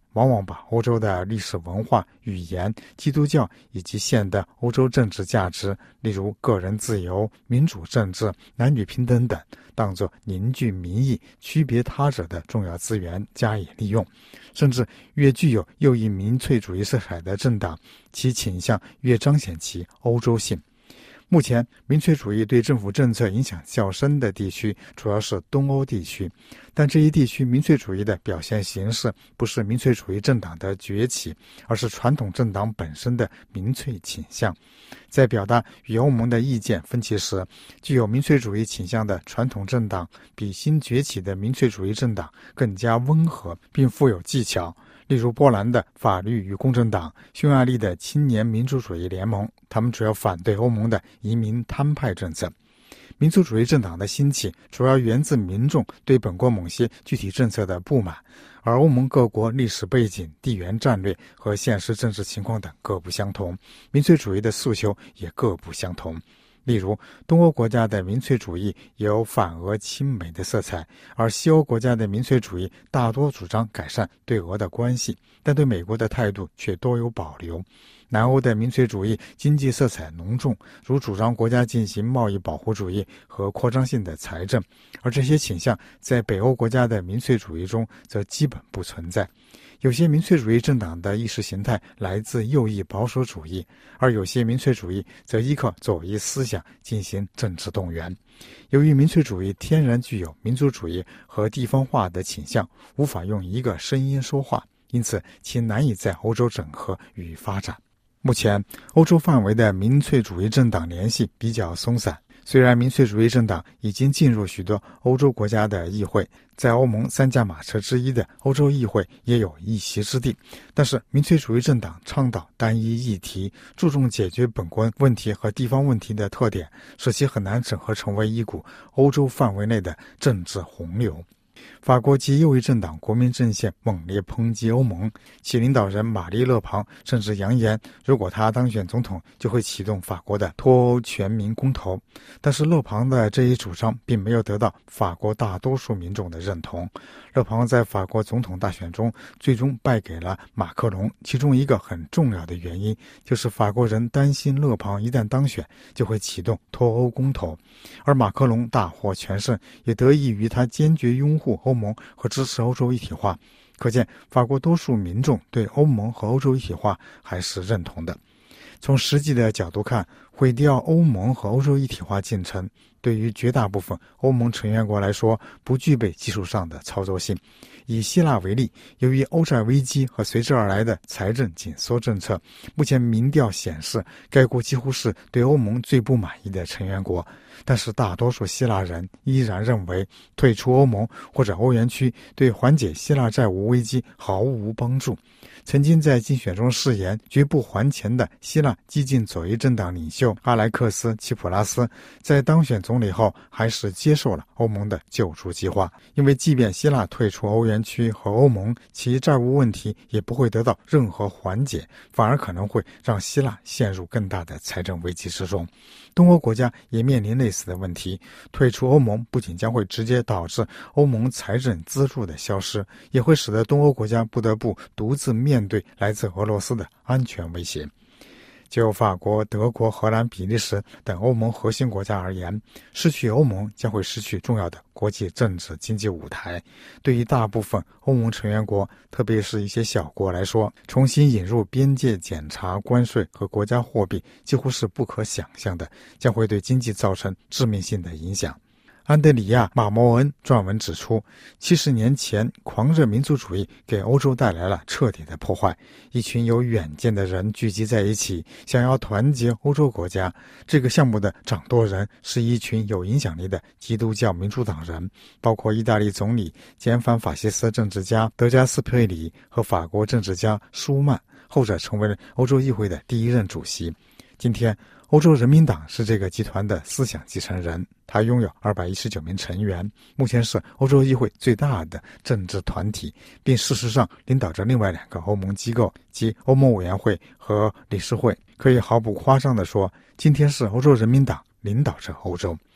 往往把欧洲的历史文化、语言、基督教以及现代欧洲政治价值，例如个人自由、民主政治、男女平等等，当作凝聚民意、区别他者的重要资源加以利用。甚至越具有右翼民粹主义色彩的政党，其倾向越彰显其欧洲性。目前民粹主义对政府政策影响较深的地区主要是东欧地区，但这一地区民粹主义的表现形式不是民粹主义政党的崛起，而是传统政党本身的民粹倾向。在表达与欧盟的意见分歧时，具有民粹主义倾向的传统政党比新崛起的民粹主义政党更加温和并富有技巧。例如波兰的法律与公正党、匈牙利的青年民主主义联盟，他们主要反对欧盟的移民摊派政策。民族主义政党的兴起主要源自民众对本国某些具体政策的不满，而欧盟各国历史背景、地缘战略和现实政治情况等各不相同，民粹主义的诉求也各不相同。例如，东欧国家的民粹主义有反俄亲美的色彩，而西欧国家的民粹主义大多主张改善对俄的关系，但对美国的态度却多有保留。南欧的民粹主义经济色彩浓重，如主张国家进行贸易保护主义和扩张性的财政，而这些倾向在北欧国家的民粹主义中则基本不存在。有些民粹主义政党的意识形态来自右翼保守主义，而有些民粹主义则依靠左翼思想进行政治动员。由于民粹主义天然具有民族主义和地方化的倾向，无法用一个声音说话，因此其难以在欧洲整合与发展。目前，欧洲范围的民粹主义政党联系比较松散。虽然民粹主义政党已经进入许多欧洲国家的议会，在欧盟三驾马车之一的欧洲议会也有一席之地，但是民粹主义政党倡导单一议题，注重解决本国问题和地方问题的特点，使其很难整合成为一股欧洲范围内的政治洪流。法国极右翼政党国民阵线猛烈抨击欧盟，其领导人玛丽·勒庞甚至扬言，如果他当选总统，就会启动法国的脱欧全民公投。但是勒庞的这一主张并没有得到法国大多数民众的认同。勒庞在法国总统大选中最终败给了马克龙，其中一个很重要的原因就是法国人担心勒庞一旦当选就会启动脱欧公投，而马克龙大获全胜也得益于他坚决拥护欧盟和支持欧洲一体化。可见法国多数民众对欧盟和欧洲一体化还是认同的。从实际的角度看，毁掉欧盟和欧洲一体化进程对于绝大部分欧盟成员国来说不具备技术上的操作性。以希腊为例，由于欧债危机和随之而来的财政紧缩政策，目前民调显示该国几乎是对欧盟最不满意的成员国。但是大多数希腊人依然认为退出欧盟或者欧元区对缓解希腊债务危机毫无帮助。曾经在竞选中誓言绝不还钱的希腊激进左翼政党领袖阿莱克斯·齐普拉斯在当选总理后还是接受了欧盟的救助计划，因为即便希腊退出欧元区和欧盟，其债务问题也不会得到任何缓解，反而可能会让希腊陷入更大的财政危机之中。东欧国家也面临类似的问题，退出欧盟不仅将会直接导致欧盟财政资助的消失，也会使得东欧国家不得不独自面对来自俄罗斯的安全威胁。就法国、德国、荷兰、比利时等欧盟核心国家而言，失去欧盟将会失去重要的国际政治经济舞台。对于大部分欧盟成员国，特别是一些小国来说，重新引入边界检查、关税和国家货币几乎是不可想象的，将会对经济造成致命性的影响。安德里亚·马莫恩撰文指出，七十年前狂热民族主义给欧洲带来了彻底的破坏。一群有远见的人聚集在一起，想要团结欧洲国家。这个项目的掌舵人是一群有影响力的基督教民主党人，包括意大利总理兼反法西斯政治家德加斯佩里和法国政治家舒曼，后者成为了欧洲议会的第一任主席。今天欧洲人民党是这个集团的思想继承人，它拥有二百一十九名成员，目前是欧洲议会最大的政治团体，并事实上领导着另外两个欧盟机构，即欧盟委员会和理事会。可以毫不夸张地说，今天是欧洲人民党领导着欧洲。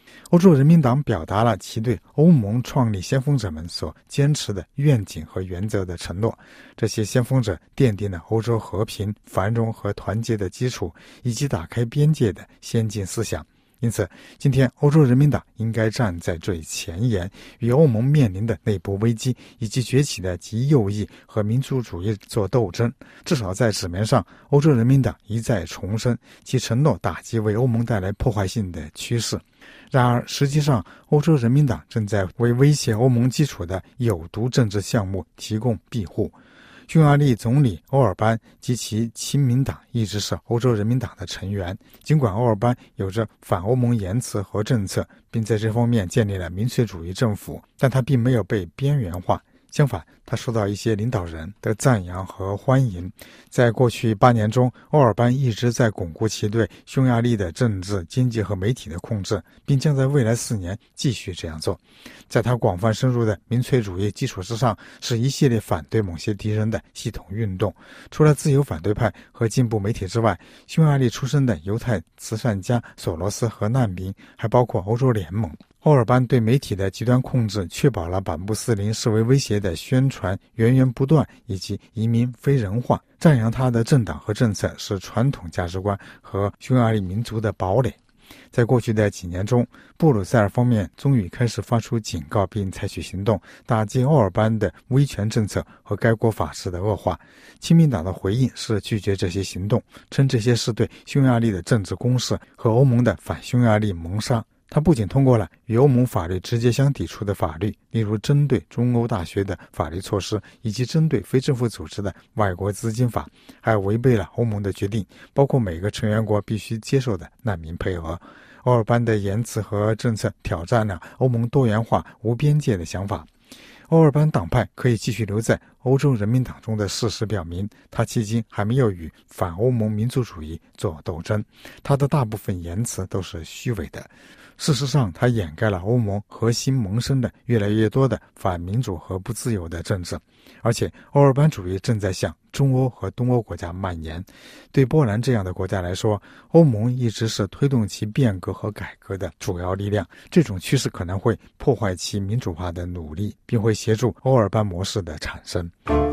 欧洲人民党表达了其对欧盟创立先锋者们所坚持的愿景和原则的承诺。这些先锋者奠定了欧洲和平、繁荣和团结的基础，以及打开边界的先进思想。因此，今天欧洲人民党应该站在最前沿，与欧盟面临的内部危机以及崛起的极右翼和民族主义做斗争。至少在纸面上，欧洲人民党一再重申其承诺打击为欧盟带来破坏性的趋势。然而，实际上，欧洲人民党正在为威胁欧盟基础的有毒政治项目提供庇护。匈牙利总理欧尔班及其亲民党一直是欧洲人民党的成员，尽管欧尔班有着反欧盟言辞和政策，并在这方面建立了民粹主义政府，但他并没有被边缘化。相反，他受到一些领导人的赞扬和欢迎。在过去八年中，欧尔班一直在巩固其对匈牙利的政治、经济和媒体的控制，并将在未来四年继续这样做。在他广泛深入的民粹主义基础之上，是一系列反对某些敌人的系统运动。除了自由反对派和进步媒体之外，匈牙利出身的犹太慈善家索罗斯和难民，还包括欧洲联盟。欧尔班对媒体的极端控制，确保了把穆斯林视为威胁的宣传源源不断，以及移民非人化。赞扬他的政党和政策是传统价值观和匈牙利民族的堡垒。在过去的几年中，布鲁塞尔方面终于开始发出警告并采取行动，打击欧尔班的威权政策和该国法治的恶化。亲民党的回应是拒绝这些行动，称这些是对匈牙利的政治攻势和欧盟的反匈牙利谋杀。他不仅通过了与欧盟法律直接相抵触的法律，例如针对中欧大学的法律措施，以及针对非政府组织的外国资金法，还违背了欧盟的决定，包括每个成员国必须接受的难民配额。欧尔班的言辞和政策挑战了欧盟多元化、无边界的想法。欧尔班党派可以继续留在欧洲人民党中的事实表明，他迄今还没有与反欧盟民族主义做斗争，他的大部分言辞都是虚伪的。事实上，它掩盖了欧盟核心萌生的越来越多的反民主和不自由的政治，而且欧尔班主义正在向中欧和东欧国家蔓延。对波兰这样的国家来说，欧盟一直是推动其变革和改革的主要力量，这种趋势可能会破坏其民主化的努力，并会协助欧尔班模式的产生。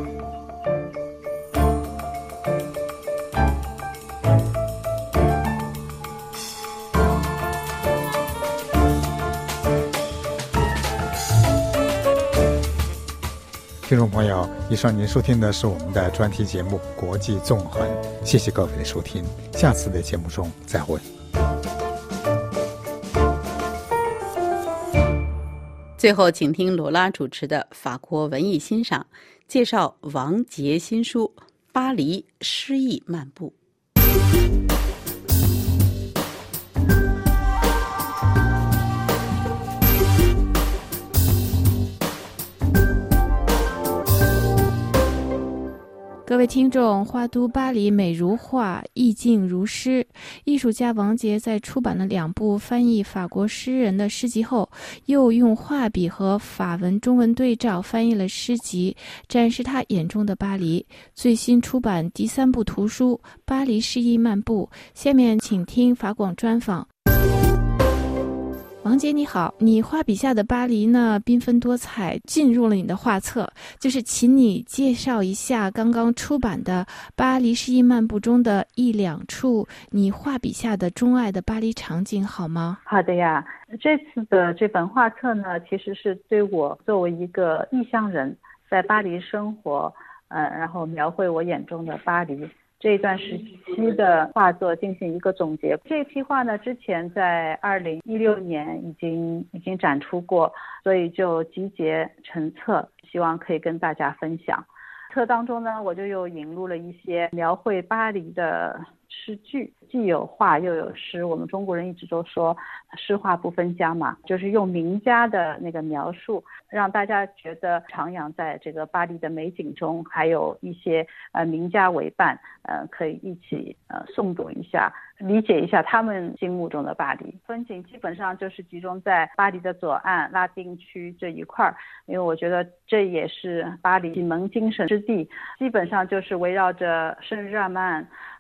听众朋友，以上您收听的是我们的专题节目《国际纵横》，谢谢各位的收听，下次的节目中再会。 最后，请听罗拉主持的法国文艺欣赏，介绍王杰新书《巴黎诗意漫步》。 各位听众，花都巴黎美如画，意境如诗。艺术家王杰在出版了两部翻译法国诗人的诗集后，又用画笔和法文中文对照翻译了诗集，展示他眼中的巴黎。最新出版第三部图书《巴黎诗意漫步》。下面请听法广专访。王杰你好，你画笔下的巴黎呢缤纷多彩，进入了你的画册，就是请你介绍一下刚刚出版的《巴黎诗意漫步》中的一两处你画笔下的钟爱的巴黎场景好吗？ 好的呀，这次的这本画册呢，其实是对我作为一个异乡人在巴黎生活，呃，然后描绘我眼中的巴黎这一段时期的画作进行一个总结。这批画呢，之前在二零一六年已经已经展出过，所以就集结成册，希望可以跟大家分享。册当中呢，我就又引入了一些描绘巴黎的诗句，既有画又有诗。我们中国人一直都说诗画不分家嘛，就是用名家的那个描述，让大家觉得徜徉在这个巴黎的美景中，还有一些呃名家为伴，呃可以一起呃诵读一下，理解一下他们心目中的巴黎。风景基本上就是集中在巴黎的左岸拉丁区这一块，因为我觉得这也是巴黎启蒙精神之地，基本上就是围绕着圣日耳曼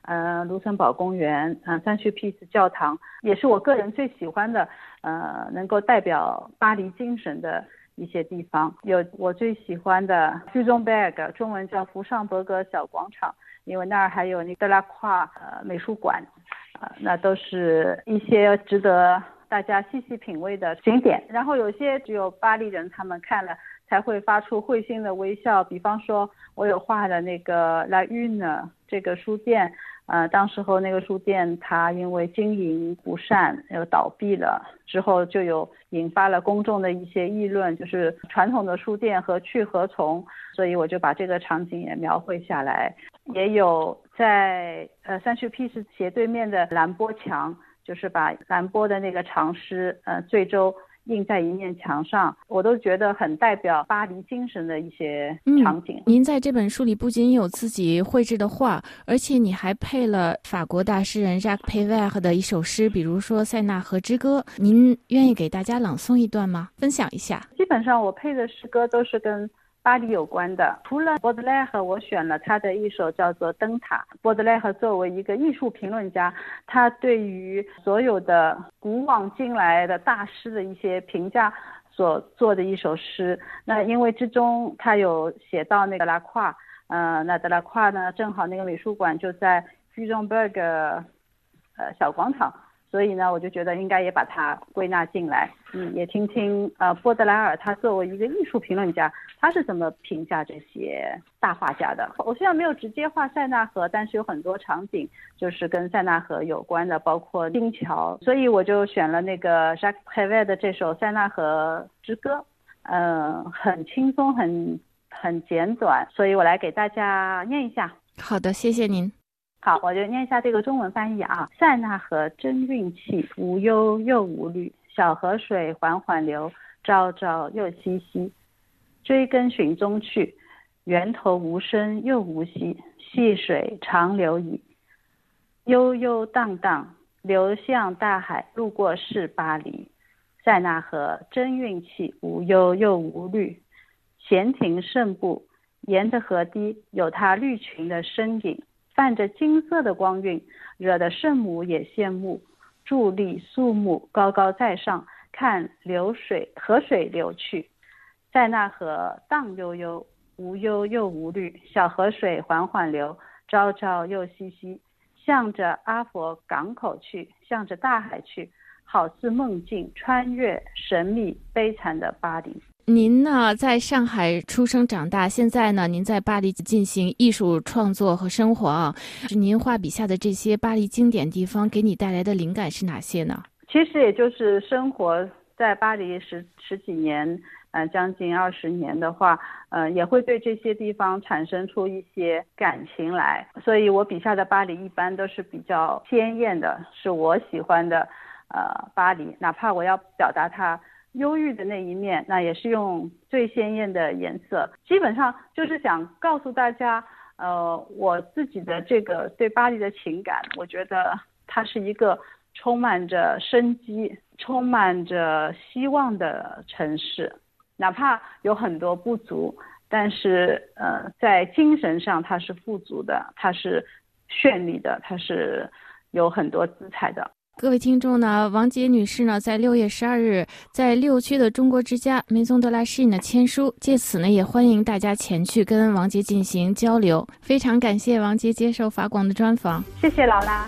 呃，卢森堡公园，呃，三区 Peace 教堂，也是我个人最喜欢的，呃，能够代表巴黎精神的一些地方。有我最喜欢的 Fusonberg， 中文叫福尚伯格小广场，因为那儿还有那德拉夸呃美术馆，呃，那都是一些值得大家细细品味的景点。然后有些只有巴黎人他们看了才会发出会心的微笑，比方说我有画的那个 La Une 这个书店，呃，当时候那个书店它因为经营不善又倒闭了，之后就有引发了公众的一些议论，就是传统的书店何去何从，所以我就把这个场景也描绘下来。也有在呃三区 Peace 斜对面的兰波墙，就是把兰波的那个长诗呃醉舟印在一面墙上，我都觉得很代表巴黎精神的一些场景。 嗯，您在这本书里不仅有自己绘制的画，而且你还配了法国大诗人 Jacques Prévert 的一首诗，比如说《塞纳河之歌》，您愿意给大家朗诵一段吗？分享一下。 基本上我配的诗歌都是跟巴黎有关的，除了波德莱尔，我选了他的一首叫做《灯塔》。波德莱尔作为一个艺术评论家，他对于所有的古往今来的大师的一些评价所做的一首诗。那因为之中他有写到那个拉胯，呃，那德拉胯呢，正好那个美术馆就在 Fusonberg 呃小广场，所以呢，我就觉得应该也把它归纳进来，嗯，也听听呃波德莱尔他作为一个艺术评论家，他是怎么评价这些大画家的。我虽然没有直接画塞纳河，但是有很多场景就是跟塞纳河有关的，包括金桥，所以我就选了那个 Jacques Prévert 的这首《塞纳河之歌》，嗯、呃，很轻松，很很简短，所以我来给大家念一下。 好的，谢谢您。 好，我就念一下这个中文翻译啊。塞纳河真运气，无忧又无虑，小河水缓缓流，朝朝又夕夕。追根寻踪去，源头无声又无息，细水长流矣。悠悠荡荡，流向大海，路过是巴黎。塞纳河真运气，无忧又无虑，闲庭胜步，沿着河堤有它绿裙的身影，泛着金色的光晕，惹得圣母也羡慕，伫立肃穆，高高在上，看流水河水流去。塞纳河荡悠悠，无忧又无虑，小河水缓缓流，朝朝又夕夕，向着阿佛港口去，向着大海去，好似梦境，穿越神秘悲惨的巴黎。 您呢，在上海出生长大，现在呢，您在巴黎进行艺术创作和生活啊。您画笔下的这些巴黎经典地方，给你带来的灵感是哪些呢？ 其实也就是生活在巴黎十十几年，呃，将近二十年的话，呃，也会对这些地方产生出一些感情来。所以我笔下的巴黎一般都是比较鲜艳的，是我喜欢的，呃，巴黎。哪怕我要表达它忧郁的那一面，那也是用最鲜艳的颜色。基本上就是想告诉大家，呃，我自己的这个对巴黎的情感，我觉得它是一个充满着生机、充满着希望的城市。哪怕有很多不足，但是呃，在精神上它是富足的，它是绚丽的，它是有很多姿彩的。 各位听众呢，王杰女士呢，在六月十二日在六区的中国之家梅宗德拉诗印的签书，借此呢，也欢迎大家前去跟王杰进行交流。非常感谢王杰接受法广的专访， 谢谢劳拉。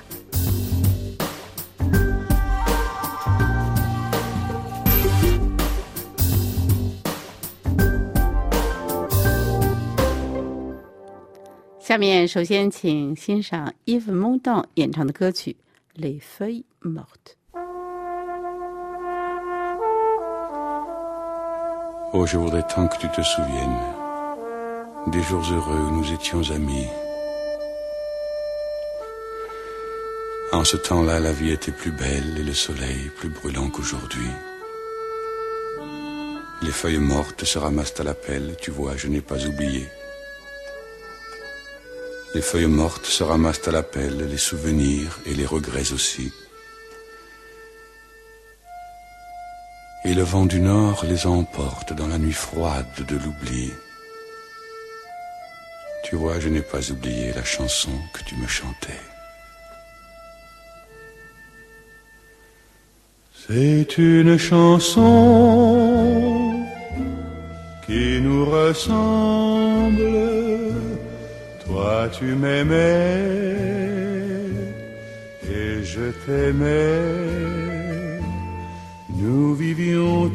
下面首先请欣赏 Yves Montand 演唱的歌曲《Les Feuilles Mortes》。 Oh, je voudrais tant que tu te souviennes des jours heureux où nous étions amis. En ce temps-là, la vie était plus belle et le soleil plus brûlant qu'aujourd'hui. Les feuilles mortes se ramassent à la pelle, tu vois, je n'ai pas oublié.Les feuilles mortes se ramassent à la pelle, les souvenirs et les regrets aussi. Et le vent du nord les emporte dans la nuit froide de l'oubli. Tu vois, je n'ai pas oublié la chanson que tu me chantais. C'est une chanson qui nous ressemble. Toi tu m'aimais et je t'aimais. Nous vivions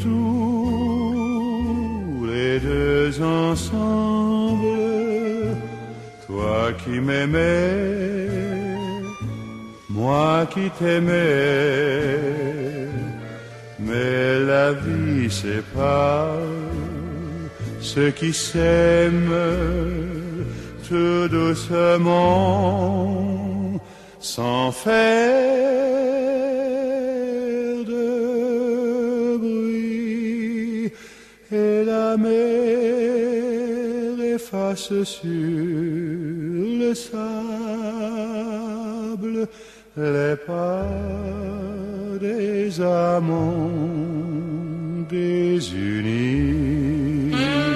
tous les deux ensemble. Toi qui m'aimais, moi qui t'aimais. Mais la vie sépare ceux qui s'aiment tout doucement, sans faire de bruit. Et la mer efface sur le sable les pas des amants désunis.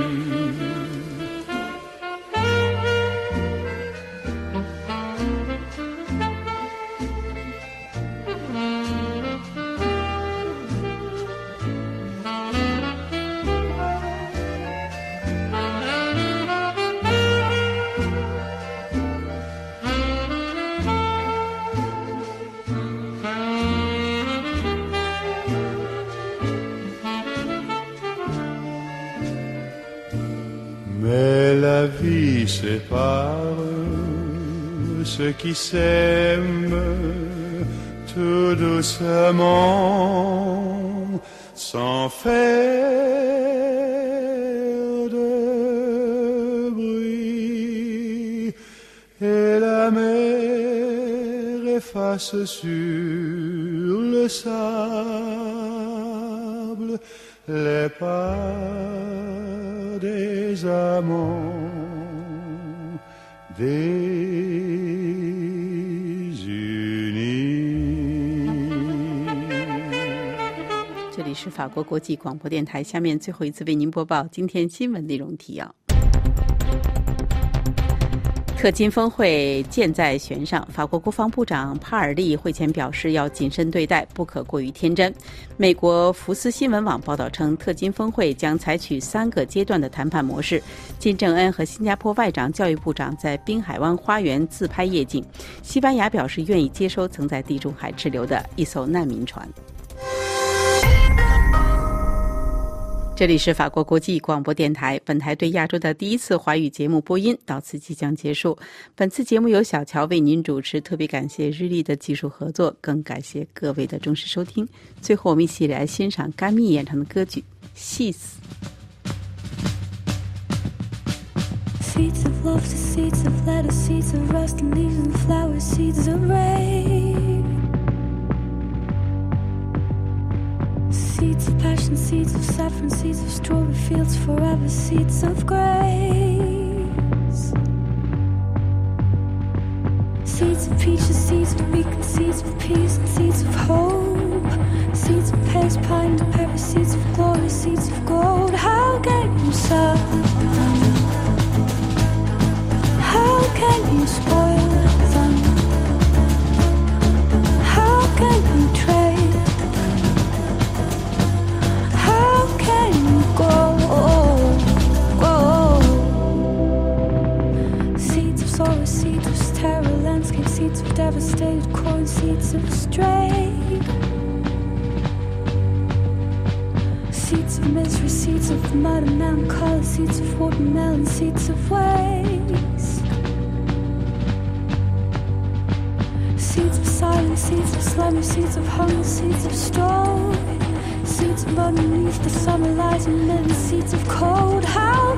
Mais la vie sépare ceux qui s'aiment tout doucement, sans faire de bruit. Et la mer efface sur le sable les pas des amants désunis。 这里是法国国际广播电台，下面最后一次为您播报今天新闻内容提要。特金峰会箭在弦上，法国国防部长帕尔利会前表示要谨慎对待，不可过于天真。美国福斯新闻网报道称，特金峰会将采取三个阶段的谈判模式。金正恩和新加坡外长、教育部长在滨海湾花园自拍夜景。西班牙表示愿意接收曾在地中海滞留的一艘难民船。这里是法国国际广播电台，本台对亚洲的第一次华语节目播音到此即将结束。本次节目由小乔为您主持，特别感谢日丽的技术合作，更感谢各位的忠实收听。最后我们一起来欣赏甘蜜演唱的歌曲《戏死》。 Seeds of love to seeds of lettuce, seeds of rust and leaves and flowers, seeds of rain. Seeds of passion, seeds of saffron, seeds of strawberry fields forever, seeds of grace. Seeds of peaches, seeds of beacons, seeds of peace and seeds of hope. Seeds of pace, pine and pepper, seeds of glory, seeds of gold. How can you sow? How can you spoil them? How can you trade? How can you grow? Grow? Seeds of sorrow, seeds of terror, landscape, seeds of devastated corn, seeds of stray. Seeds of misery, seeds of mud and melancholy, seeds of watermelon, seeds of waste. Seeds of silence, seeds of slumber, seeds of hunger, seeds of storm. Seeds of underneath the summer light and then seeds of cold. How